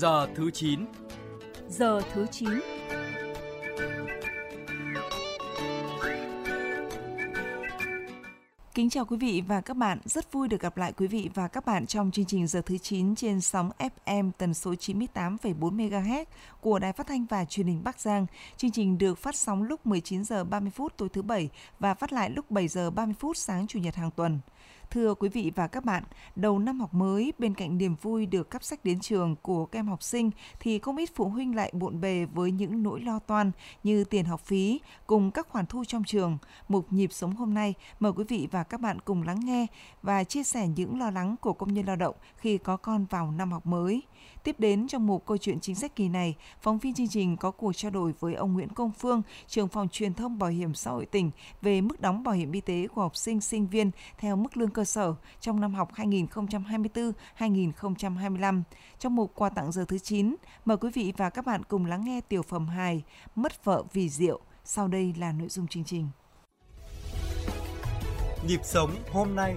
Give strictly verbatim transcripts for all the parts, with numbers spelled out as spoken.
Giờ thứ chín. Giờ thứ chín. Kính chào quý vị và các bạn, rất vui được gặp lại quý vị và các bạn trong chương trình Giờ thứ chín trên sóng ép em tần số chín mươi tám phẩy bốn mê ga héc của Đài Phát thanh và Truyền hình Bắc Giang. Chương trình được phát sóng lúc mười chín giờ ba mươi phút tối thứ Bảy và phát lại lúc bảy giờ ba mươi phút sáng Chủ nhật hàng tuần. Thưa quý vị và các bạn, đầu năm học mới, bên cạnh niềm vui được cắp sách đến trường của các em học sinh thì không ít phụ huynh lại bộn bề với những nỗi lo toan như tiền học phí cùng các khoản thu trong trường. Mục Nhịp sống hôm nay mời quý vị và các bạn cùng lắng nghe và chia sẻ những lo lắng của công nhân lao động khi có con vào năm học mới. Tiếp đến trong mục Câu chuyện chính sách kỳ này, phóng viên chương trình có cuộc trao đổi với ông Nguyễn Công Phương, trưởng phòng truyền thông Bảo hiểm xã hội tỉnh về mức đóng bảo hiểm y tế của học sinh sinh viên theo mức lương cơ sở trong năm học hai nghìn không trăm hai mươi tư hai nghìn không trăm hai mươi lăm. Trong mục Quà tặng giờ thứ chín, mời quý vị và các bạn cùng lắng nghe tiểu phẩm hài Mất vợ vì rượu. Sau đây là nội dung chương trình. Nhịp sống hôm nay.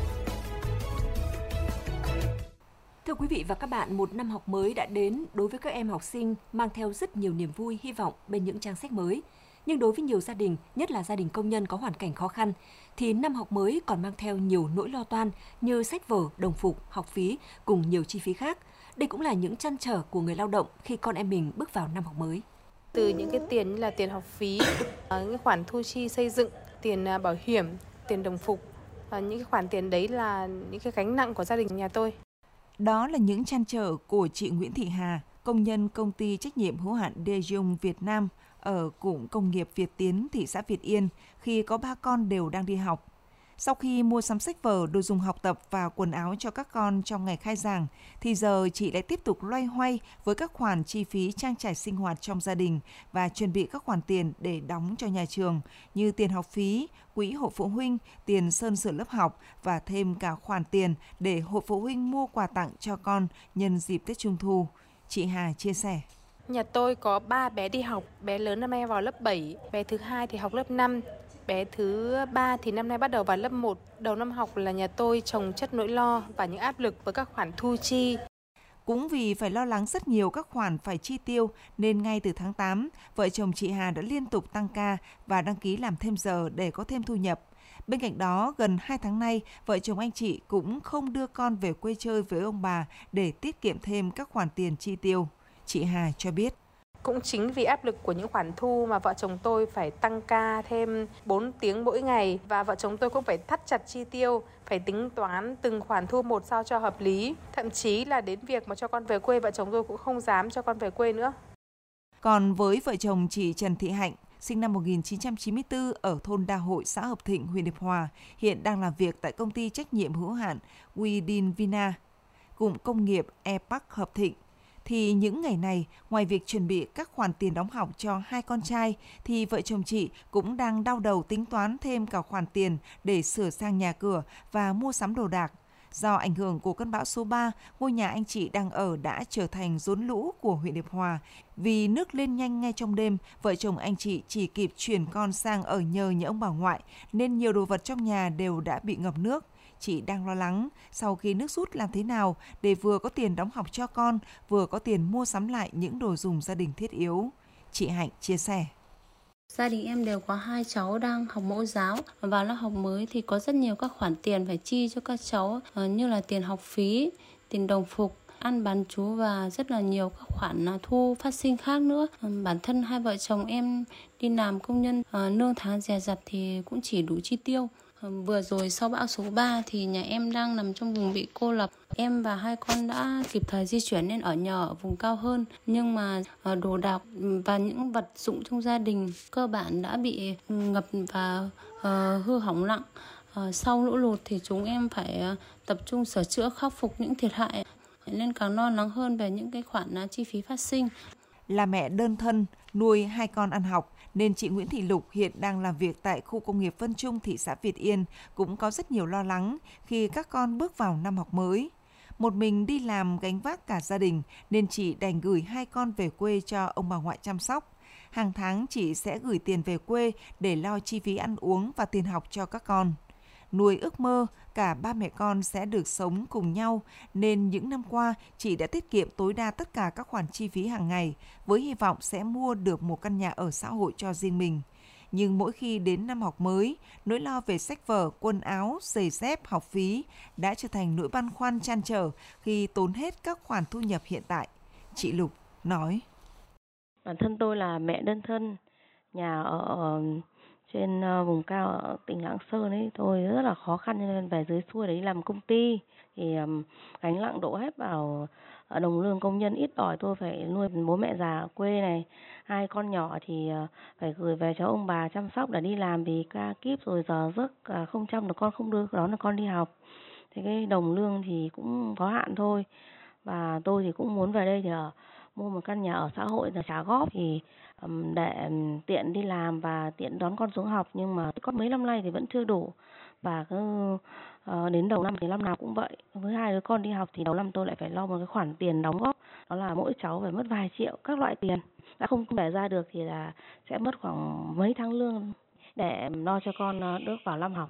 Thưa quý vị và các bạn, một năm học mới đã đến đối với các em học sinh mang theo rất nhiều niềm vui, hy vọng bên những trang sách mới. Nhưng đối với nhiều gia đình, nhất là gia đình công nhân có hoàn cảnh khó khăn, thì năm học mới còn mang theo nhiều nỗi lo toan như sách vở, đồng phục, học phí cùng nhiều chi phí khác. Đây cũng là những trăn trở của người lao động khi con em mình bước vào năm học mới. Từ những cái tiền như là tiền học phí, những khoản thu chi xây dựng, tiền bảo hiểm, tiền đồng phục, những cái khoản tiền đấy là những cái gánh nặng của gia đình nhà tôi. Đó là những trăn trở của chị Nguyễn Thị Hà, công nhân công ty trách nhiệm hữu hạn De Jong Việt Nam ở cụm công nghiệp Việt Tiến, thị xã Việt Yên khi có ba con đều đang đi học. Sau khi mua sắm sách vở, đồ dùng học tập và quần áo cho các con trong ngày khai giảng, thì giờ chị lại tiếp tục loay hoay với các khoản chi phí trang trải sinh hoạt trong gia đình và chuẩn bị các khoản tiền để đóng cho nhà trường như tiền học phí, quỹ hội phụ huynh, tiền sơn sửa lớp học và thêm cả khoản tiền để hội phụ huynh mua quà tặng cho con nhân dịp Tết Trung thu. Chị Hà chia sẻ. Nhà tôi có ba bé đi học, bé lớn năm nay vào lớp bảy, bé thứ hai thì học lớp năm. Bé thứ ba thì năm nay bắt đầu vào lớp một. Đầu năm học là nhà tôi chồng chất nỗi lo và những áp lực với các khoản thu chi. Cũng vì phải lo lắng rất nhiều các khoản phải chi tiêu nên ngay từ tháng tám, vợ chồng chị Hà đã liên tục tăng ca và đăng ký làm thêm giờ để có thêm thu nhập. Bên cạnh đó, gần hai tháng nay, vợ chồng anh chị cũng không đưa con về quê chơi với ông bà để tiết kiệm thêm các khoản tiền chi tiêu. Chị Hà cho biết. Cũng chính vì áp lực của những khoản thu mà vợ chồng tôi phải tăng ca thêm bốn tiếng mỗi ngày và vợ chồng tôi cũng phải thắt chặt chi tiêu, phải tính toán từng khoản thu một sao cho hợp lý. Thậm chí là đến việc mà cho con về quê, vợ chồng tôi cũng không dám cho con về quê nữa. Còn với vợ chồng chị Trần Thị Hạnh, sinh năm một nghìn chín trăm chín mươi tư ở thôn Đa Hội, xã Hợp Thịnh, huyện Hiệp Hòa, hiện đang làm việc tại công ty trách nhiệm hữu hạn Widin Vina, cụm công nghiệp E Park Hợp Thịnh. Thì những ngày này, ngoài việc chuẩn bị các khoản tiền đóng học cho hai con trai, thì vợ chồng chị cũng đang đau đầu tính toán thêm cả khoản tiền để sửa sang nhà cửa và mua sắm đồ đạc. Do ảnh hưởng của cơn bão số ba, ngôi nhà anh chị đang ở đã trở thành rốn lũ của huyện Hiệp Hòa. Vì nước lên nhanh ngay trong đêm, vợ chồng anh chị chỉ kịp chuyển con sang ở nhờ nhà ông bà ngoại, nên nhiều đồ vật trong nhà đều đã bị ngập nước. Chị đang lo lắng sau khi nước rút làm thế nào để vừa có tiền đóng học cho con, vừa có tiền mua sắm lại những đồ dùng gia đình thiết yếu. Chị Hạnh chia sẻ. Gia đình em đều có hai cháu đang học mẫu giáo. Vào lớp học mới thì có rất nhiều các khoản tiền phải chi cho các cháu như là tiền học phí, tiền đồng phục, ăn bán trú và rất là nhiều các khoản thu phát sinh khác nữa. Bản thân hai vợ chồng em đi làm công nhân, lương tháng dè dặt thì cũng chỉ đủ chi tiêu. Vừa rồi sau bão số ba thì nhà em đang nằm trong vùng bị cô lập. Em và hai con đã kịp thời di chuyển nên ở nhờ ở vùng cao hơn. Nhưng mà đồ đạc và những vật dụng trong gia đình cơ bản đã bị ngập và uh, hư hỏng nặng. Uh, sau lũ lụt thì chúng em phải uh, tập trung sửa chữa khắc phục những thiệt hại. Nên càng lo lắng hơn về những cái khoản uh, chi phí phát sinh. Là mẹ đơn thân, nuôi hai con ăn học, nên chị Nguyễn Thị Lục hiện đang làm việc tại khu công nghiệp Vân Trung, thị xã Việt Yên, cũng có rất nhiều lo lắng khi các con bước vào năm học mới. Một mình đi làm gánh vác cả gia đình, nên chị đành gửi hai con về quê cho ông bà ngoại chăm sóc. Hàng tháng chị sẽ gửi tiền về quê để lo chi phí ăn uống và tiền học cho các con. Nuôi ước mơ cả ba mẹ con sẽ được sống cùng nhau, nên những năm qua chị đã tiết kiệm tối đa tất cả các khoản chi phí hàng ngày với hy vọng sẽ mua được một căn nhà ở xã hội cho riêng mình. Nhưng mỗi khi đến năm học mới, nỗi lo về sách vở, quần áo, giày dép, học phí đã trở thành nỗi băn khoăn trăn trở khi tốn hết các khoản thu nhập hiện tại. Chị Lục nói: Bản thân tôi là mẹ đơn thân, nhà ở trên vùng cao ở tỉnh Lạng Sơn ấy, tôi rất là khó khăn nên về dưới xuôi đấy làm công ty thì um, gánh nặng đổ hết vào đồng lương công nhân ít ỏi. Tôi phải nuôi bố mẹ già ở quê này, hai con nhỏ thì uh, phải gửi về cho ông bà chăm sóc để đi làm vì ca kíp rồi giờ giấc uh, không chăm được con, không đưa đón được con đi học. Thế cái đồng lương thì cũng có hạn thôi, và tôi thì cũng muốn về đây để uh, mua một căn nhà ở xã hội để trả góp thì um, để um, tiện đi làm và tiện đón con xuống học, nhưng mà có mấy năm nay thì vẫn chưa đủ. Và cứ uh, đến đầu năm thì năm nào cũng vậy, với hai đứa con đi học thì đầu năm tôi lại phải lo một cái khoản tiền đóng góp, đó là mỗi cháu phải mất vài triệu các loại tiền, đã không để ra được thì là sẽ mất khoảng mấy tháng lương để lo cho con uh, bước vào năm học.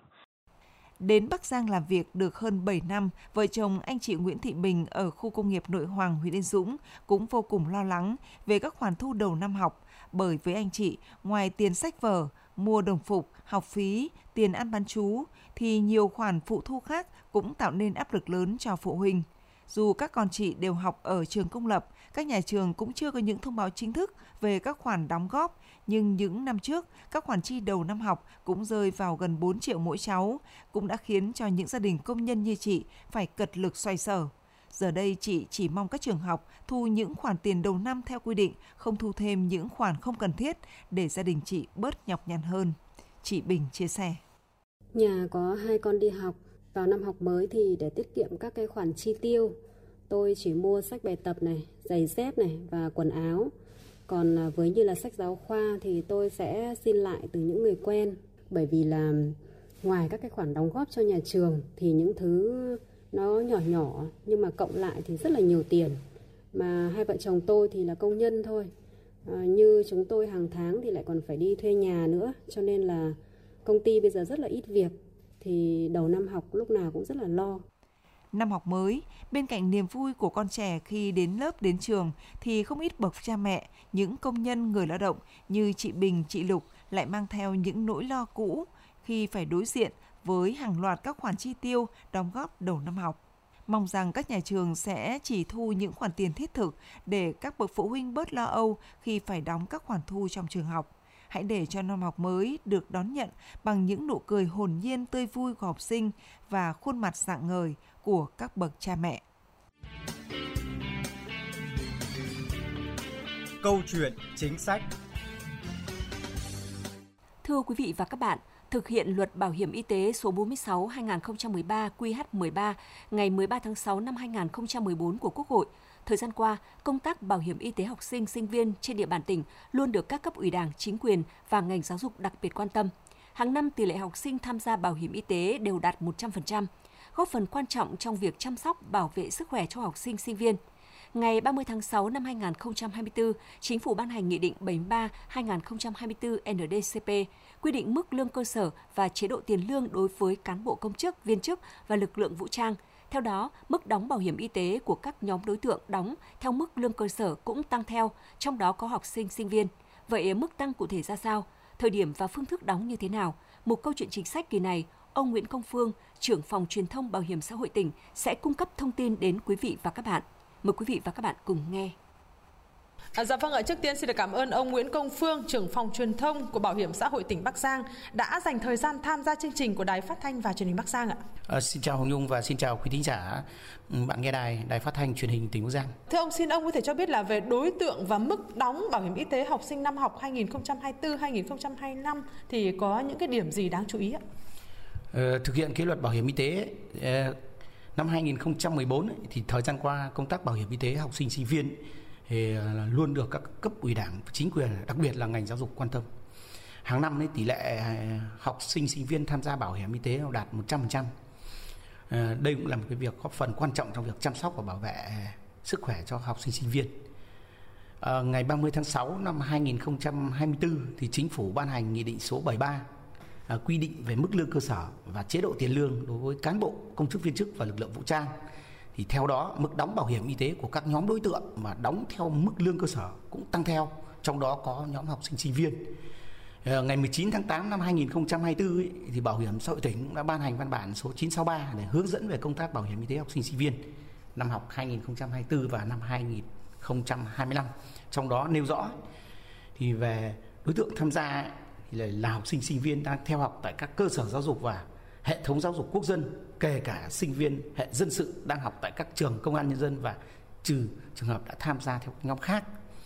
Đến Bắc Giang làm việc được hơn bảy năm, vợ chồng anh chị Nguyễn Thị Bình ở khu công nghiệp Nội Hoàng, huyện Yên Dũng cũng vô cùng lo lắng về các khoản thu đầu năm học, bởi với anh chị, ngoài tiền sách vở, mua đồng phục, học phí, tiền ăn bán trú, thì nhiều khoản phụ thu khác cũng tạo nên áp lực lớn cho phụ huynh. Dù các con chị đều học ở trường công lập, các nhà trường cũng chưa có những thông báo chính thức về các khoản đóng góp, nhưng những năm trước, các khoản chi đầu năm học cũng rơi vào gần bốn triệu mỗi cháu, cũng đã khiến cho những gia đình công nhân như chị phải cật lực xoay sở. Giờ đây chị chỉ mong các trường học thu những khoản tiền đầu năm theo quy định, không thu thêm những khoản không cần thiết để gia đình chị bớt nhọc nhằn hơn. Chị Bình chia sẻ: Nhà có hai con đi học, vào năm học mới thì để tiết kiệm các cái khoản chi tiêu, tôi chỉ mua sách bài tập này, giày dép này và quần áo. Còn với như là sách giáo khoa thì tôi sẽ xin lại từ những người quen, bởi vì là ngoài các cái khoản đóng góp cho nhà trường thì những thứ nó nhỏ nhỏ nhưng mà cộng lại thì rất là nhiều tiền. Mà hai vợ chồng tôi thì là công nhân thôi, à, như chúng tôi hàng tháng thì lại còn phải đi thuê nhà nữa, cho nên là công ty bây giờ rất là ít việc, thì đầu năm học lúc nào cũng rất là lo. Năm học mới, bên cạnh niềm vui của con trẻ khi đến lớp đến trường thì không ít bậc cha mẹ, những công nhân người lao động như chị Bình, chị Lục lại mang theo những nỗi lo cũ khi phải đối diện với hàng loạt các khoản chi tiêu đóng góp đầu năm học. Mong rằng các nhà trường sẽ chỉ thu những khoản tiền thiết thực để các bậc phụ huynh bớt lo âu khi phải đóng các khoản thu trong trường học. Hãy để cho năm học mới được đón nhận bằng những nụ cười hồn nhiên tươi vui của học sinh và khuôn mặt rạng ngời của các bậc cha mẹ. Câu chuyện chính sách. Thưa quý vị và các bạn, thực hiện Luật Bảo hiểm y tế số bốn mươi sáu trên hai nghìn không trăm mười ba Q H mười ba ngày mười ba tháng sáu năm hai nghìn không trăm mười bốn của Quốc hội, thời gian qua, công tác bảo hiểm y tế học sinh, sinh viên trên địa bàn tỉnh luôn được các cấp ủy Đảng, chính quyền và ngành giáo dục đặc biệt quan tâm. Hàng năm, tỷ lệ học sinh tham gia bảo hiểm y tế đều đạt một trăm phần trăm, góp phần quan trọng trong việc chăm sóc, bảo vệ sức khỏe cho học sinh, sinh viên. Ngày ba mươi tháng sáu năm hai nghìn không trăm hai mươi tư, Chính phủ ban hành Nghị định bảy mươi ba trên hai nghìn không trăm hai mươi tư N D C P quy định mức lương cơ sở và chế độ tiền lương đối với cán bộ công chức, viên chức và lực lượng vũ trang. Theo đó, mức đóng bảo hiểm y tế của các nhóm đối tượng đóng theo mức lương cơ sở cũng tăng theo, trong đó có học sinh, sinh viên. Vậy mức tăng cụ thể ra sao? Thời điểm và phương thức đóng như thế nào? Một câu chuyện chính sách kỳ này, ông Nguyễn Công Phương, trưởng phòng truyền thông Bảo hiểm xã hội tỉnh sẽ cung cấp thông tin đến quý vị và các bạn. Mời quý vị và các bạn cùng nghe. À, dạ vâng ạ, trước tiên xin được cảm ơn ông Nguyễn Công Phương, trưởng phòng truyền thông của Bảo hiểm xã hội tỉnh Bắc Giang đã dành thời gian tham gia chương trình của Đài Phát thanh và Truyền hình Bắc Giang ạ. À, xin chào Hồng Nhung và xin chào quý thính giả bạn nghe đài Đài Phát thanh Truyền hình tỉnh Bắc Giang. Thưa ông, xin ông có thể cho biết là về đối tượng và mức đóng bảo hiểm y tế học sinh năm học hai nghìn không trăm hai mươi tư hai nghìn không trăm hai mươi lăm thì có những cái điểm gì đáng chú ý ạ? À, thực hiện cái luật bảo hiểm y tế năm hai nghìn không trăm mười bốn thì thời gian qua công tác bảo hiểm y tế học sinh sinh viên thì luôn được các cấp ủy Đảng, chính quyền, đặc biệt là ngành giáo dục quan tâm. Hàng năm ấy, tỷ lệ học sinh sinh viên tham gia bảo hiểm y tế đạt một trăm phần trăm. À, đây cũng là một cái việc góp phần quan trọng trong việc chăm sóc và bảo vệ sức khỏe cho học sinh sinh viên. À, ngày ba mươi tháng sáu năm hai nghìn không trăm hai mươi tư thì Chính phủ ban hành Nghị định số bảy mươi ba quy định về mức lương cơ sở và chế độ tiền lương đối với cán bộ, công chức viên chức và lực lượng vũ trang. Thì theo đó, mức đóng bảo hiểm y tế của các nhóm đối tượng mà đóng theo mức lương cơ sở cũng tăng theo, trong đó có nhóm học sinh sinh viên. Ngày mười chín tháng tám năm hai nghìn không trăm hai mươi tư ấy, thì Bảo hiểm xã hội tỉnh đã ban hành văn bản số chín sáu ba để hướng dẫn về công tác bảo hiểm y tế học sinh sinh viên năm học hai nghìn không trăm hai mươi tư và năm hai nghìn không trăm hai mươi lăm. Trong đó nêu rõ thì về đối tượng tham gia thì là, là học sinh sinh viên đang theo học tại các cơ sở giáo dục và hệ thống giáo dục quốc dân, kể cả sinh viên hệ dân sự đang học tại các trường công an nhân dân và trừ trường hợp đã tham gia theo nhóm khác.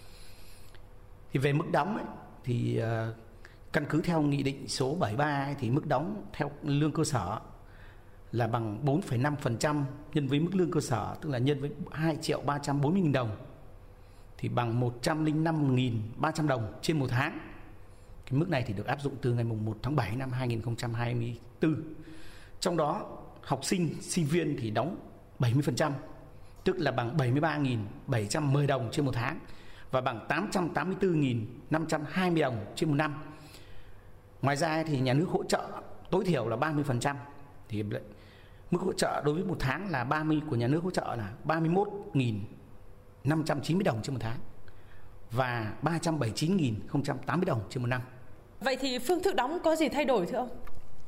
Thì về mức đóng ấy, thì uh, căn cứ theo nghị định số bảy mươi ba ấy, thì mức đóng theo lương cơ sở là bằng bốn phẩy năm phần trăm nhân với mức lương cơ sở, tức là nhân với hai triệu ba trăm bốn mươi nghìn đồng, thì bằng một trăm lẻ năm nghìn ba trăm đồng trên một tháng. Cái mức này thì được áp dụng từ ngày mùng một tháng bảy năm hai nghìn không trăm hai mươi tư. Trong đó học sinh, sinh viên thì đóng bảy mươi phần trăm, tức là bằng bảy mươi ba nghìn bảy trăm mười đồng trên một tháng và bằng tám trăm tám mươi tư nghìn năm trăm hai mươi đồng trên một năm. Ngoài ra thì nhà nước hỗ trợ tối thiểu là ba mươi phần trăm. Thì mức hỗ trợ đối với một tháng là ba mươi của nhà nước hỗ trợ là ba mươi mốt nghìn năm trăm chín mươi đồng trên một tháng và ba trăm bảy mươi chín nghìn không trăm tám mươi đồng trên một năm. Vậy thì phương thức đóng có gì thay đổi thưa ông?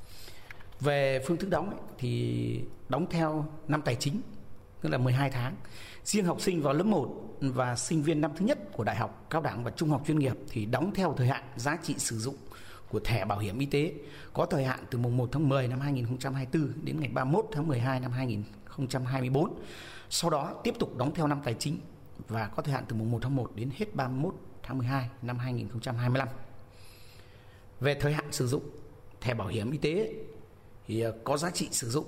Về phương thức đóng ấy, thì đóng theo năm tài chính, tức là mười hai tháng. Riêng học sinh vào lớp một và sinh viên năm thứ nhất của đại học, cao đẳng và trung học chuyên nghiệp thì đóng theo thời hạn giá trị sử dụng của thẻ bảo hiểm y tế, có thời hạn từ mùng một tháng mười năm hai nghìn không trăm hai mươi tư đến ngày ba mươi mốt tháng mười hai năm hai nghìn không trăm hai mươi tư. Sau đó tiếp tục đóng theo năm tài chính và có thời hạn từ mùng một tháng một đến hết ba mươi mốt tháng mười hai năm hai nghìn không trăm hai mươi lăm. Về thời hạn sử dụng thẻ bảo hiểm y tế thì có giá trị sử dụng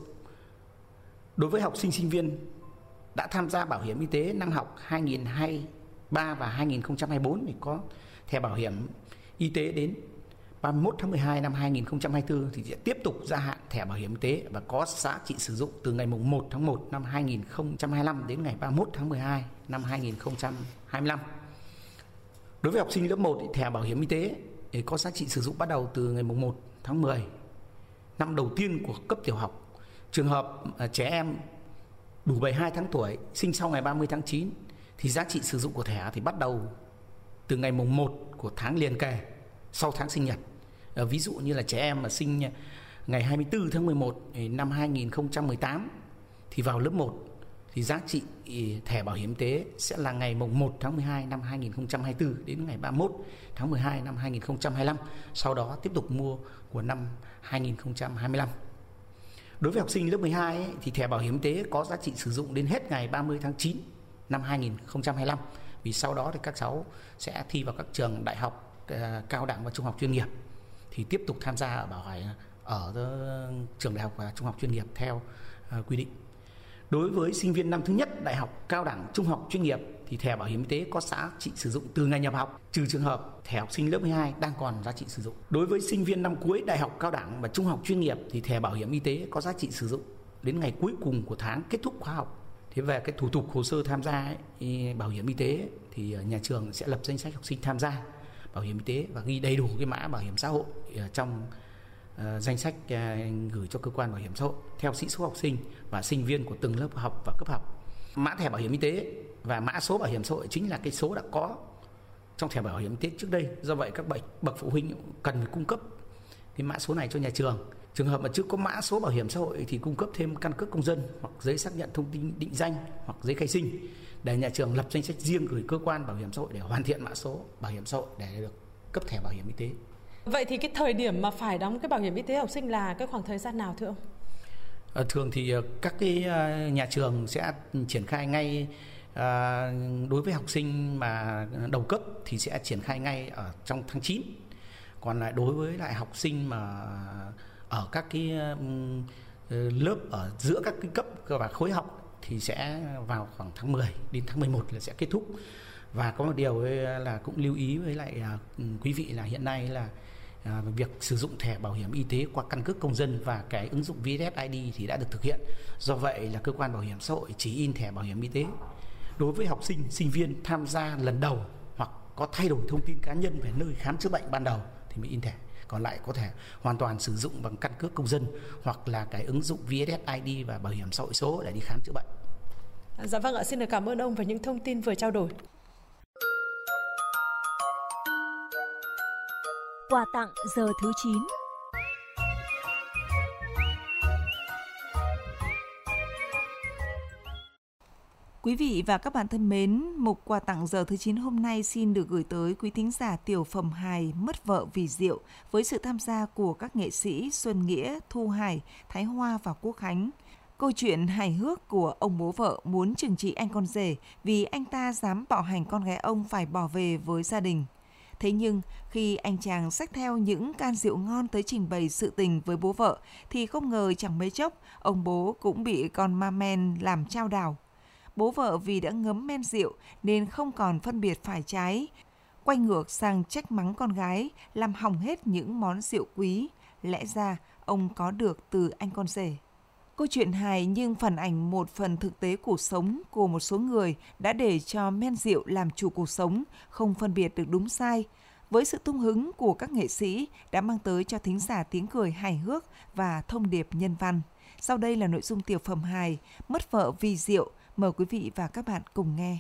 đối với học sinh sinh viên đã tham gia bảo hiểm y tế năm học hai nghìn không trăm hai mươi ba và hai nghìn không trăm hai mươi tư thì có thẻ bảo hiểm y tế đến ba mươi mốt tháng mười hai năm hai nghìn không trăm hai mươi tư thì sẽ tiếp tục gia hạn thẻ bảo hiểm y tế và có giá trị sử dụng từ ngày mùng một tháng một năm hai nghìn không trăm hai mươi lăm đến ngày ba mươi mốt tháng mười hai năm hai nghìn không trăm hai mươi lăm. Đối với học sinh lớp một thì thẻ bảo hiểm y tế thì có giá trị sử dụng bắt đầu từ ngày mùng một tháng mười năm đầu tiên của cấp tiểu học. Trường hợp trẻ em đủ bảy mươi hai tháng tuổi, sinh sau ngày ba mươi tháng chín thì giá trị sử dụng của thẻ thì bắt đầu từ ngày mùng một của tháng liền kề sau tháng sinh nhật. À, ví dụ như là trẻ em mà sinh ngày hai mươi tư tháng mười một năm hai nghìn không trăm mười tám thì vào lớp một thì giá trị thẻ bảo hiểm y tế sẽ là ngày mùng một tháng mười hai năm hai nghìn không trăm hai mươi tư đến ngày ba mươi mốt tháng mười hai năm hai nghìn không trăm hai mươi lăm, sau đó tiếp tục mua của năm hai nghìn không trăm hai mươi lăm. Đối với học sinh lớp mười hai ấy, thì thẻ bảo hiểm y tế có giá trị sử dụng đến hết ngày ba mươi tháng chín năm hai nghìn không trăm hai mươi lăm, vì sau đó thì các cháu sẽ thi vào các trường đại học, cao đẳng và trung học chuyên nghiệp thì tiếp tục tham gia ở bảo hiểm ở trường đại học và trung học chuyên nghiệp theo uh, quy định. Đối với sinh viên năm thứ nhất đại học, cao đẳng, trung học chuyên nghiệp thì thẻ bảo hiểm y tế có giá trị sử dụng từ ngày nhập học, trừ trường hợp thẻ học sinh lớp mười hai đang còn giá trị sử dụng. Đối với sinh viên năm cuối đại học, cao đẳng và trung học chuyên nghiệp thì thẻ bảo hiểm y tế có giá trị sử dụng đến ngày cuối cùng của tháng kết thúc khóa học. Thế về cái thủ tục hồ sơ tham gia ấy, bảo hiểm y tế thì nhà trường sẽ lập danh sách học sinh tham gia bảo hiểm y tế và ghi đầy đủ cái mã bảo hiểm xã hội trong uh, danh sách uh, gửi cho cơ quan bảo hiểm xã hội theo sĩ số học sinh và sinh viên của từng lớp học và cấp học. Mã thẻ bảo hiểm y tế và mã số bảo hiểm xã hội chính là cái số đã có trong thẻ bảo hiểm y tế trước đây. Do vậy các bậc, bậc phụ huynh cần phải cung cấp cái mã số này cho nhà trường. Trường hợp mà chưa có mã số bảo hiểm xã hội thì cung cấp thêm căn cước công dân hoặc giấy xác nhận thông tin định danh hoặc giấy khai sinh để nhà trường lập danh sách riêng gửi cơ quan bảo hiểm xã hội để hoàn thiện mã số bảo hiểm xã hội để được cấp thẻ bảo hiểm y tế. Vậy thì cái thời điểm mà phải đóng cái bảo hiểm y tế học sinh là cái khoảng thời gian nào thưa ông? À, thường thì các cái nhà trường sẽ triển khai ngay à, đối với học sinh mà đầu cấp thì sẽ triển khai ngay ở trong tháng chín. Còn lại đối với lại học sinh mà ở các cái lớp ở giữa các cái cấp và khối học thì sẽ vào khoảng tháng mười đến tháng mười một là sẽ kết thúc. Và có một điều là cũng lưu ý với lại quý vị là hiện nay là việc sử dụng thẻ bảo hiểm y tế qua căn cước công dân và cái ứng dụng vê ét i đê thì đã được thực hiện. Do vậy là cơ quan bảo hiểm xã hội chỉ in thẻ bảo hiểm y tế đối với học sinh, sinh viên tham gia lần đầu hoặc có thay đổi thông tin cá nhân về nơi khám chữa bệnh ban đầu thì mới in thẻ. Còn lại có thể hoàn toàn sử dụng bằng căn cước công dân hoặc là cái ứng dụng vê ét ét i đê và bảo hiểm xã hội số để đi khám chữa bệnh. Dạ vâng ạ, xin được cảm ơn ông về những thông tin vừa trao đổi. Quà tặng giờ thứ chín. Quý vị và các bạn thân mến, mục quà tặng giờ thứ chín hôm nay xin được gửi tới quý thính giả tiểu phẩm hài Mất vợ vì rượu với sự tham gia của các nghệ sĩ Xuân Nghĩa, Thu Hải, Thái Hoa và Quốc Khánh. Câu chuyện hài hước của ông bố vợ muốn trừng trị anh con rể vì anh ta dám bạo hành con gái ông phải bỏ về với gia đình. Thế nhưng, khi anh chàng xách theo những can rượu ngon tới trình bày sự tình với bố vợ, thì không ngờ chẳng mấy chốc, ông bố cũng bị con ma men làm chao đảo. Bố vợ vì đã ngấm men rượu nên không còn phân biệt phải trái, quay ngược sang trách mắng con gái, làm hỏng hết những món rượu quý, lẽ ra ông có được từ anh con rể. Câu chuyện hài nhưng phản ảnh một phần thực tế cuộc sống của một số người đã để cho men rượu làm chủ cuộc sống, không phân biệt được đúng sai. Với sự tung hứng của các nghệ sĩ đã mang tới cho thính giả tiếng cười hài hước và thông điệp nhân văn. Sau đây là nội dung tiểu phẩm hài Mất vợ vì rượu. Mời quý vị và các bạn cùng nghe.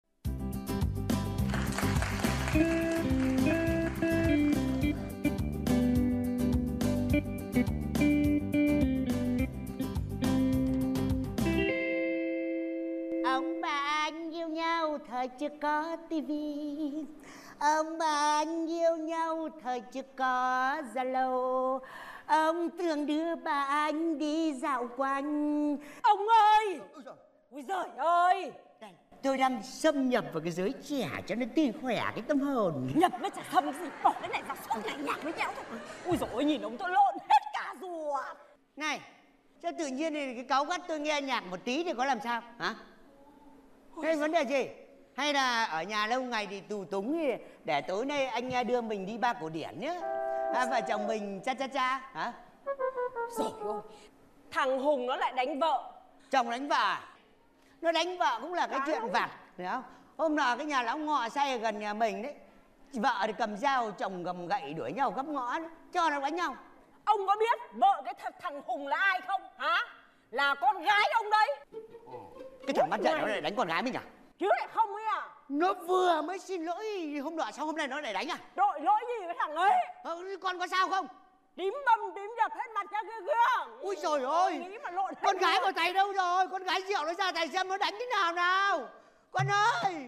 Ông bà anh yêu nhau thời chưa có tivi, ông bà anh yêu nhau thời chưa có Zalo. Ông thường đưa bà anh đi dạo quanh. Ông ơi! Ôi giời ơi! Tôi đang xâm nhập vào cái giới trẻ cho nó tươi khỏe cái tâm hồn. Nhập với chả xâm gì, bỏ cái này ra suốt ngày nhạc với nhau thôi. Ôi dồi ôi, nhìn ông tôi lộn hết cả rùa. Này, cho tự nhiên thì cái cáu gắt tôi nghe nhạc một tí thì có làm sao? Hả? Cái vấn đề gì? Hay là ở nhà lâu ngày thì tù túng thì để tối nay anh đưa mình đi ba cổ điển nhé. À, vợ chồng mình cha cha cha. Hả? Rồi ôi, thằng Hùng nó lại đánh vợ. Chồng đánh vợ. Nó đánh vợ cũng là cái Đó. chuyện vặt, hiểu không? Hôm nọ cái nhà lão Ngọ xây ở gần nhà mình đấy, vợ thì cầm dao, chồng cầm gậy đuổi nhau gấp ngõ đấy, cho nó đánh nhau. Ông có biết vợ cái th thằng Hùng là ai không? Hả? Là con gái ông đấy. Cái thằng bắt dạy nó lại đánh con gái mình à? Chứ lại không ấy à? Nó vừa mới xin lỗi hôm nọ, sao hôm nay nó lại đánh à? Đội lỗi gì với thằng ấy? Ờ, con có sao không? Tím bầm tím dập hết mặt ra kia kia. Ui trời ơi, con gái của thầy đâu rồi? Con gái rượu nó ra thầy xem nó đánh thế nào nào. Con ơi.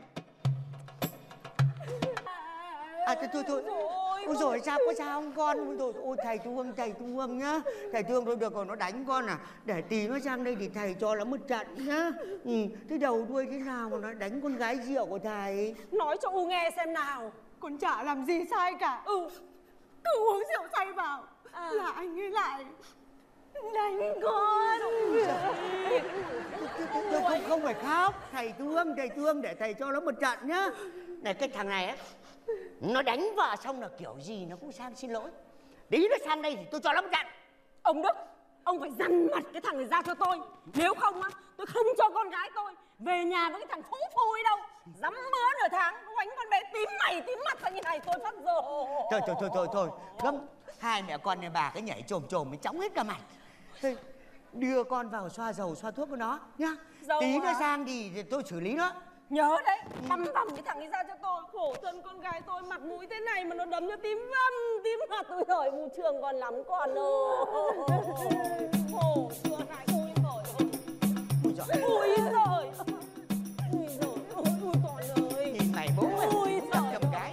À thôi thôi thôi. Ôi rồi sao có sao không con? Ôi rồi ôi thầy thương thầy thương nhá. Thầy thương thôi được rồi, nó đánh con à. Để tí nó sang đây thì thầy cho nó một trận nhá. Ừ, thế đầu đuôi thế nào mà nó đánh con gái rượu của thầy? Nói cho U nghe xem nào. Con chả làm gì sai cả. Ừ. Cứ uống rượu say vào à. Là anh ấy lại đánh con. Tôi không, không phải khóc. Thầy thương, thầy thương để thầy cho nó một trận nhá. Này cái thằng này á, nó đánh vợ xong là kiểu gì nó cũng sang xin lỗi. Tí nó sang đây thì tôi cho nó một trận. Ông Đức, ông phải dằn mặt cái thằng này ra cho tôi. Nếu không á, tôi không cho con gái tôi về nhà với cái thằng phú phui đâu. Dám bữa nửa tháng nó đánh con bé tím mày tím mặt ra như này tôi phát giờ. Thôi thôi thôi thôi thôi gấm. Hai mẹ con này bà cái nhảy trồm trồm mới chóng hết cả mặt. Thôi đưa con vào xoa dầu xoa thuốc của nó nhá. Dầu tí à? Nó sang thì tôi xử lý nó. Nhớ đấy, băm băm cái thằng ấy ra cho tôi. Khổ thân con gái tôi mặt mũi thế này mà nó đấm cho tím vâm tím mặt. Tôi hỏi mù trường còn lắm con ơi. Khổ chưa hại ôi trời. Ôi trời. Ôi trời. Ôi trời ôi ôi con ơi. Nhìn mày bố mày. Ôi trời cầm cái.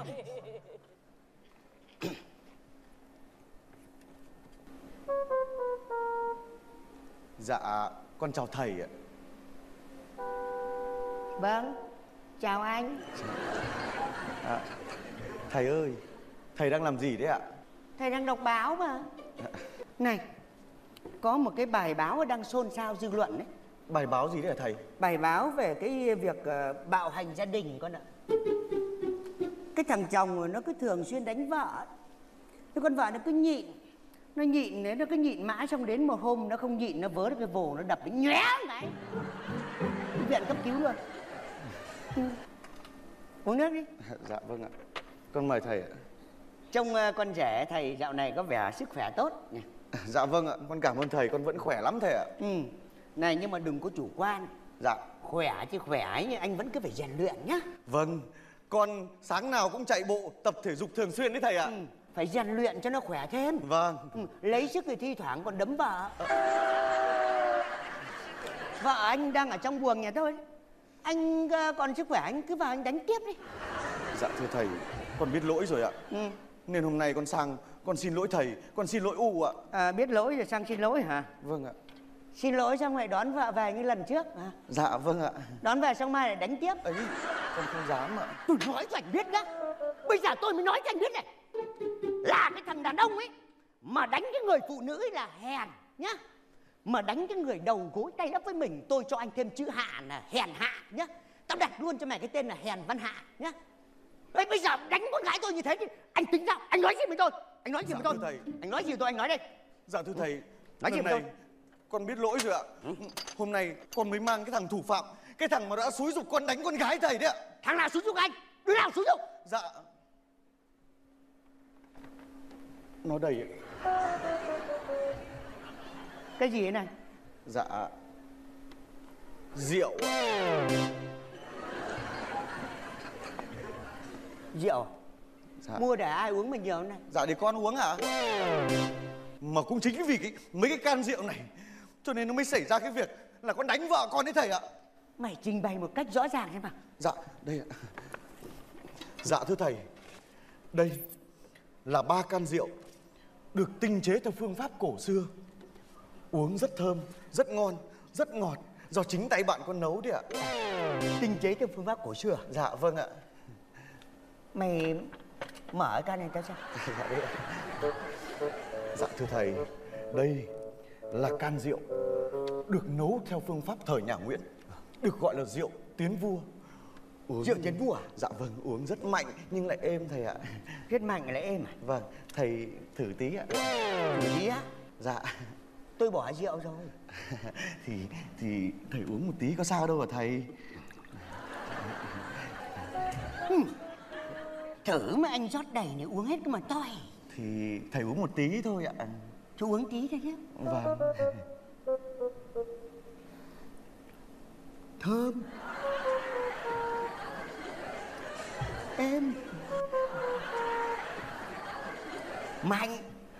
Dạ, con chào thầy ạ. Vâng, chào anh. À, thầy ơi, thầy đang làm gì đấy ạ? Thầy đang đọc báo mà. À. Này, có một cái bài báo đang xôn xao dư luận đấy. Bài báo gì đấy hả thầy? Bài báo về cái việc uh, bạo hành gia đình con ạ. Cái thằng chồng nó cứ thường xuyên đánh vợ. Cái con vợ nó cứ nhịn. Nó nhịn đấy, nó cứ nhịn mãi, xong đến một hôm nó không nhịn, nó vớ được cái vồ nó đập đến nhóe cái. Viện cấp cứu luôn. Ừ. Uống nước đi. Dạ vâng ạ. Con mời thầy ạ. Trông con rể thầy dạo này có vẻ sức khỏe tốt nhỉ? Dạ vâng ạ, con cảm ơn thầy, con vẫn khỏe lắm thầy ạ. Ừ. Này nhưng mà đừng có chủ quan. Dạ. Khỏe chứ khỏe ấy nhưng anh vẫn cứ phải rèn luyện nhá. Vâng, con sáng nào cũng chạy bộ, tập thể dục thường xuyên đấy thầy ạ. Ừ. Phải rèn luyện cho nó khỏe thêm. Vâng. Ừ. Lấy sức thì thi thoảng còn đấm vợ. Vợ anh đang ở trong buồng nhà tôi. Anh còn sức khỏe anh cứ vào anh đánh tiếp đi. Dạ thưa thầy, con biết lỗi rồi ạ. Ừ. Nên hôm nay con sang con xin lỗi thầy, con xin lỗi U ạ. À, biết lỗi rồi sang xin lỗi hả? Vâng ạ. Xin lỗi xong lại đón vợ về như lần trước hả? Dạ vâng ạ. Đón về xong mai lại đánh tiếp. Ấy, con không dám ạ. Tôi nói cho anh biết nhá. Bây giờ tôi mới nói cho anh biết này. Là cái thằng đàn ông ấy mà đánh cái người phụ nữ ấy là hèn nhá. Mà đánh cái người đầu gối tay ấp với mình, tôi cho anh thêm chữ hạ là hèn hạ nhá. Tao đặt luôn cho mày cái tên là hèn văn hạ nhá. Đấy, bây giờ đánh con gái tôi như thế thì anh tính sao? Anh nói gì với tôi? Anh nói gì dạ, với tôi? Thầy. Anh nói gì với tôi? Anh nói đây. Dạ thưa thầy, nói gì với tôi? Con biết lỗi rồi ạ. Ừ. Hôm nay con mới mang cái thằng thủ phạm, cái thằng mà đã xúi giục con đánh con gái thầy đấy ạ. Thằng nào xúi giục anh? Đứa nào xúi giục? Dạ. Nó đây ạ. Cái gì thế này? Dạ. Rượu. Rượu? Dạ. Mua để ai uống mà nhiều này? Dạ để con uống ạ. Mà cũng chính vì cái mấy cái can rượu này cho nên nó mới xảy ra cái việc là con đánh vợ con đấy thầy ạ. Mày trình bày một cách rõ ràng thế mà. Dạ đây ạ. Dạ thưa thầy, đây là ba can rượu được tinh chế theo phương pháp cổ xưa, uống rất thơm, rất ngon, rất ngọt, do chính tay bạn con nấu đấy ạ. Tinh chế theo phương pháp cổ xưa? Dạ vâng ạ. Mày mở cái can này ta xem. Dạ đây ạ. Dạ thưa thầy, đây là can rượu được nấu theo phương pháp thời nhà Nguyễn, được gọi là rượu tiến vua. Uống... Rượu tiến vua à? Dạ vâng, uống rất mạnh nhưng lại êm thầy ạ. Rất mạnh lại êm à? Vâng, thầy thử tí ạ. Thử tí á? Dạ. Tôi bỏ rượu rồi. thì thì thầy uống một tí có sao đâu hả thầy? Ừ. Thử mà anh rót đầy này uống hết cái mà toi. Thì thầy uống một tí thôi ạ. Chú uống tí thôi nhé. Vâng. Thơm. Êm. Mạnh.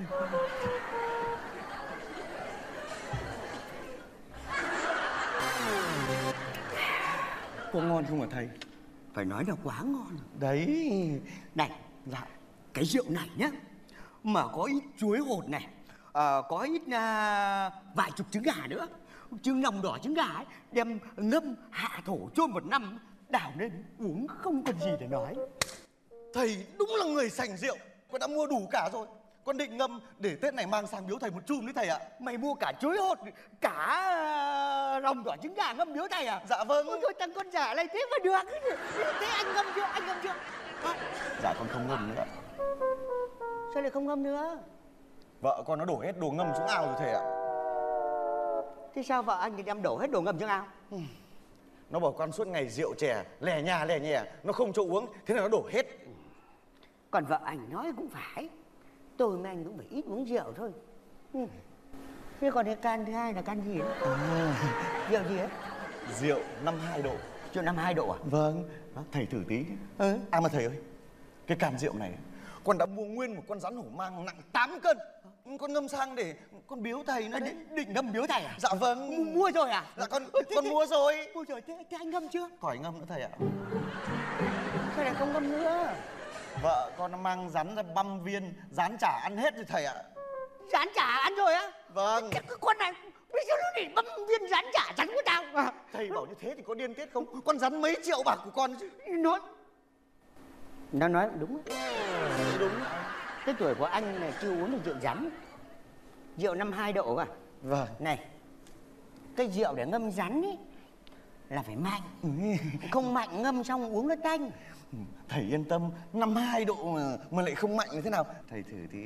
Có ngon không hả thầy? Phải nói là quá ngon. Đấy. Này, dạ, cái rượu này nhá, mà có ít chuối hột này, à, có ít à, vài chục trứng gà nữa, trứng lòng đỏ trứng gà ấy, đem ngâm hạ thổ chôn một năm, đảo lên uống không còn gì để nói. Thầy đúng là người sành rượu, con đã mua đủ cả rồi. Con định ngâm để Tết này mang sang biếu thầy một chum đấy thầy ạ. Mày mua cả chuối hột, cả lòng đỏ trứng gà ngâm biếu thầy à? Dạ vâng. Ôi thôi thằng con giả này thế mà được. Thế anh ngâm chưa? Anh ngâm chưa? À. Dạ con không ngâm nữa. Sao lại không ngâm nữa? Vợ con nó đổ hết đồ ngâm xuống ao rồi thầy ạ. Thế sao vợ anh thì đem đổ hết đồ ngâm xuống ao? Ừ. Nó bảo con suốt ngày rượu chè, lè nhà lè nhè, nó không cho uống, thế là nó đổ hết. Còn vợ anh nói cũng phải, tôi với anh cũng phải ít uống rượu thôi. Ừ. Thế còn cái can thứ hai là can gì đấy? À. Rượu gì ấy? Rượu năm hai độ. Rượu năm hai độ à? Vâng. Đó, thầy thử tí. Ừ. À mà thầy ơi, cái can rượu này con đã mua nguyên một con rắn hổ mang nặng tám cân. Con ngâm sang để con biếu thầy nữa. Định, định ngâm biếu thầy à? Dạ vâng. M mua rồi à? Dạ con thế, con thế, mua rồi. Mua rồi, thế, thế anh ngâm chưa? Khỏi ngâm nữa thầy ạ. Sao lại không ngâm nữa? Vợ con mang rắn ra băm viên, rán chả ăn hết rồi thầy ạ. Rán chả ăn rồi á? Vâng. Cái con này bây giờ nó để băm viên rán chả rắn của tao à? Thầy bảo như thế thì có điên tiết không? Con rắn mấy triệu bạc của con chứ. Nó Nó nói đúng. Đúng. Cái tuổi của anh này chưa uống được rượu rắn. Rượu năm hai độ à? Vâng. Này, cái rượu để ngâm rắn ấy là phải mạnh. Không mạnh ngâm xong uống nó tanh. Thầy yên tâm, năm hai độ mà, mà lại không mạnh như thế nào. Thầy thử tí.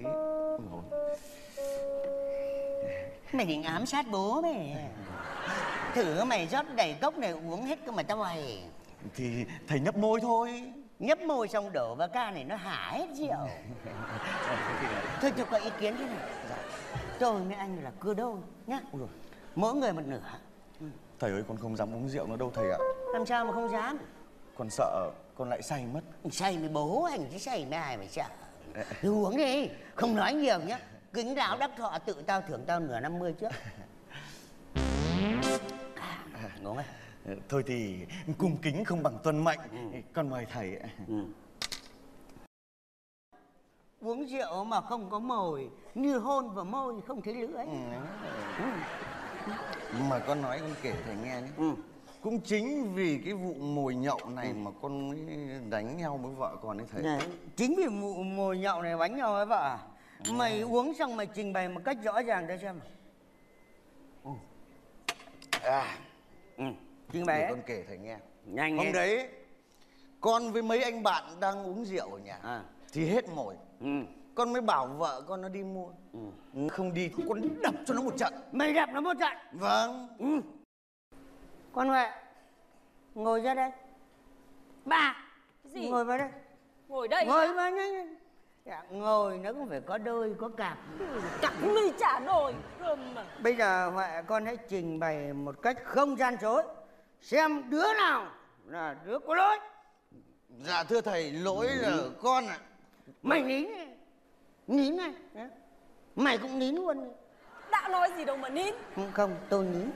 Mày định ám sát bố mày. Thử mày rót đầy cốc này uống hết cơ mà tao mày. Thì thầy nhấp môi thôi. nhấp môi xong đổ vào ca này nó hả hết rượu. Thôi tôi có ý kiến thế này. Tôi với anh là cưa đôi nhá. Mỗi người một nửa. Thầy ơi, con không dám uống rượu nữa đâu thầy ạ. Làm sao mà không dám? Con sợ con lại say mất. Say với bố anh chứ say với ai mà sợ. Cứ uống đi, không nói nhiều nhá. Kính đáo đắc thọ, tự tao thưởng tao nửa năm mươi trước. À, uống ơi. Thôi thì cung kính không bằng tuân mệnh. Ừ. Con mời thầy. Ừ. Uống rượu mà không có mồi, như hôn vào môi không thấy lưỡi. Ừ. Ừ. Mà con nói con kể thầy nghe nhé. Ừ. Cũng chính vì cái vụ mồi nhậu này ừ. mà con mới đánh nhau với vợ con ấy thầy. Này, chính vì vụ mồi nhậu này đánh nhau với vợ à? Ừ. Mày uống xong mày trình bày một cách rõ ràng cho xem. Ừ. À. Ừ. Trình bày để ấy. Con kể thầy nghe. Nhanh hôm nghe. Đấy con với mấy anh bạn đang uống rượu ở nhà à. Thì hết mồi. Ừ. Con mới bảo vợ con nó đi mua. Ừ. Không đi con đập cho nó một trận. Mày đập nó một trận? Vâng. Ừ. Con Huệ, ngồi ra đây. Bà. Cái gì? Ngồi vào đây. Ngồi đây. Ngồi vào đây. Dạ, ngồi nó cũng phải có đôi có cặp. Cặp ly trả nổi cơm mà. Bây giờ Huệ con hãy trình bày một cách không gian dối, xem đứa nào là đứa có lỗi. Dạ thưa thầy, lỗi là ừ. con ạ. À. Mày nín này. Nín này. Mày cũng nín luôn. Đã nói gì đâu mà nín. Không, tôi nín.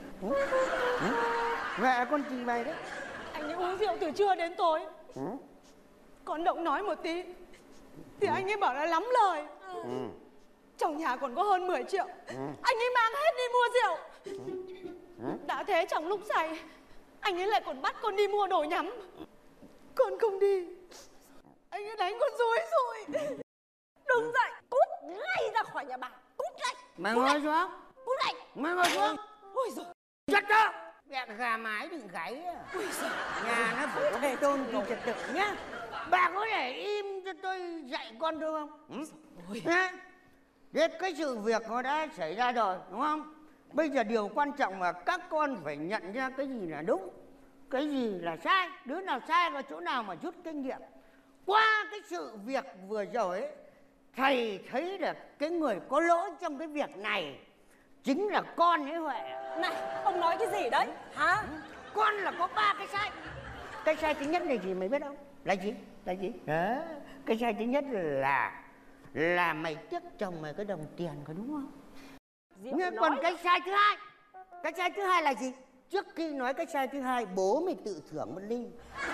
Huệ con trình bày đấy. Anh ấy uống rượu từ trưa đến tối. Ừ. Con động nói một tí thì ừ. anh ấy bảo là lắm lời. Ừ. Trong nhà còn có hơn mười triệu. Ừ. Anh ấy mang hết đi mua rượu. Ừ. Đã thế trong lúc say anh ấy lại còn bắt con đi mua đồ nhắm. Con không đi, anh ấy đánh con rối rồi. Đứng dậy, cút ngay ra khỏi nhà bà. Cút ngay. Mày ngồi xuống. Cút ngay. Mày ngồi xuống. Ôi giời. Chết đó. Mẹ gà mái đừng gáy. Ôi giời. Nhà nó phải có tôn trọng trật tự nhá. Bà có thể im cho tôi dạy con được không? Ừ? Ôi. Biết cái sự việc nó đã xảy ra rồi, đúng không? Bây giờ điều quan trọng là các con phải nhận ra cái gì là đúng, cái gì là sai. Đứa nào sai vào chỗ nào mà rút kinh nghiệm. Qua cái sự việc vừa rồi ấy, thầy thấy là cái người có lỗi trong cái việc này chính là con ấy Huệ. Này, ông nói cái gì đấy? Hả? Con là có ba cái sai. Cái sai thứ nhất là gì mày biết không? Là gì? Là gì? À, cái sai thứ nhất là là mày tiếc chồng mày cái đồng tiền, có đúng không? Nhưng còn cái sai thứ hai, cái sai thứ hai là gì? Trước khi nói cái sai thứ hai, bố mày tự thưởng một ly.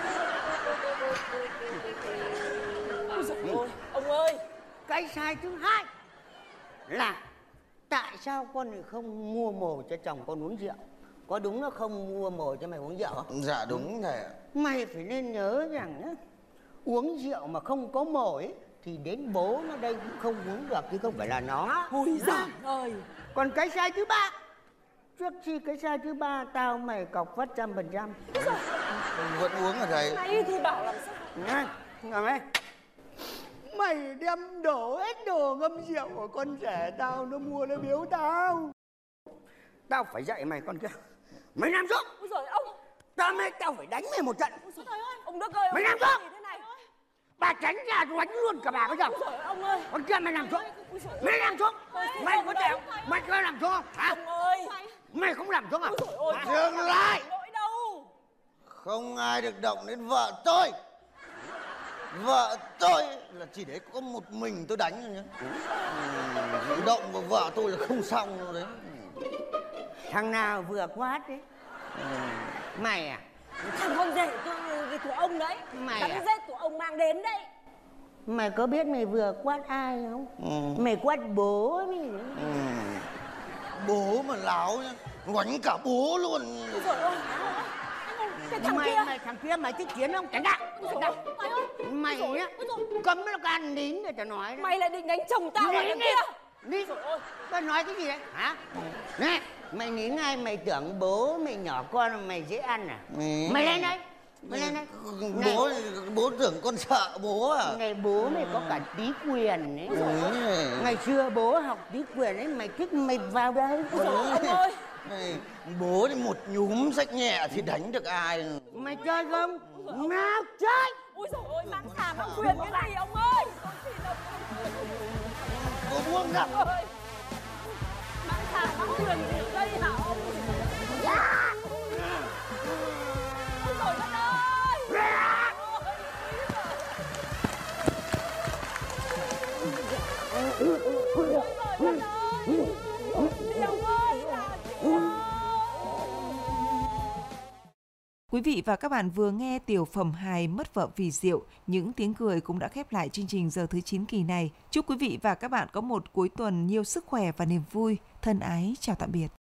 Ôi dồi ôi, ông ơi. Cái sai thứ hai là tại sao con lại không mua mồi cho chồng con uống rượu? Có đúng nó không mua mồi cho mày uống rượu không? Dạ đúng thầy ạ. Mày phải nên nhớ rằng nhá, uống rượu mà không có mồi thì đến bố nó đây cũng không uống được, chứ không phải là nó. Ôi giời ơi. Còn cái sai thứ ba, trước khi cái sai thứ ba tao mày cọc phát trăm phần trăm. Vẫn uống hả thầy? Nãy thì bảo làm sao? Này, ngồi đây. Mày đem đổ hết đồ ngâm rượu của con rể tao, nó mua nó biếu tao. Tao phải dạy mày con kia. Mày nằm xuống. Ôi giời ông. Tao mày tao phải đánh mày một trận. Ôi trời ơi, ông Đức ơi. Mày nằm xuống. Thế này. Bà tránh ra đánh luôn cả bà bây giờ. Ôi trời ơi, ông ơi. Con kia mày nằm xuống. Mày nằm xuống. Mày có thể mày có làm xuống không? Hả? Ông ơi. Mày không làm xuống à? Dừng lại. Lỗi đâu. Không ai được động đến vợ tôi. Vợ tôi là chỉ để có một mình tôi đánh thôi nhá. Ừ, động vào vợ tôi là không xong đâu đấy. Thằng nào vừa quát đấy? Ừ. Mày à? Thằng con rể của ông đấy. Mày Thằng à? rể của ông mang đến đấy. Mày có biết mày vừa quát ai không? Ừ. Mày quát bố mày. Ừ. Bố mà láo nhá, đánh cả bố luôn. Ôi trời ơi. Cái thằng mày, kia. Mày thằng kia mày thích chiến không? Tránh ra. Tránh ra. Mày nhá, cấm nó can nín để tao nói đó. Mày lại định đánh chồng tao à thằng kia? Nín. Tao nói cái gì đấy? Hả? Nè, mày nín ngay, mày tưởng bố mày nhỏ con mày dễ ăn à? Ừ. Mày lên đây. Mày lên đây. Bố bố tưởng con sợ bố à? Ngày bố mày có cả tí quyền ấy. Ừ. Ngày xưa bố học tí quyền ấy, mày thích mày vào đây. Ôi ông ơi. Này, bố thì một nhúm sách nhẹ thì đánh được ai? Mày chơi không? Nào chơi. Ôi dồi ôi, mang xà mang quyền cái gì ông ơi? Con xin ông. Cô buông ra. Mang xà mang quyền gì đây hả ông? Dạ. Ôi dồi đất ơi. Ôi dồi đất ơi. Diệu ơi là Diệu. Quý vị và các bạn vừa nghe tiểu phẩm hài Mất vợ vì rượu, những tiếng cười cũng đã khép lại chương trình Giờ thứ chín kỳ này. Chúc quý vị và các bạn có một cuối tuần nhiều sức khỏe và niềm vui. Thân ái, chào tạm biệt.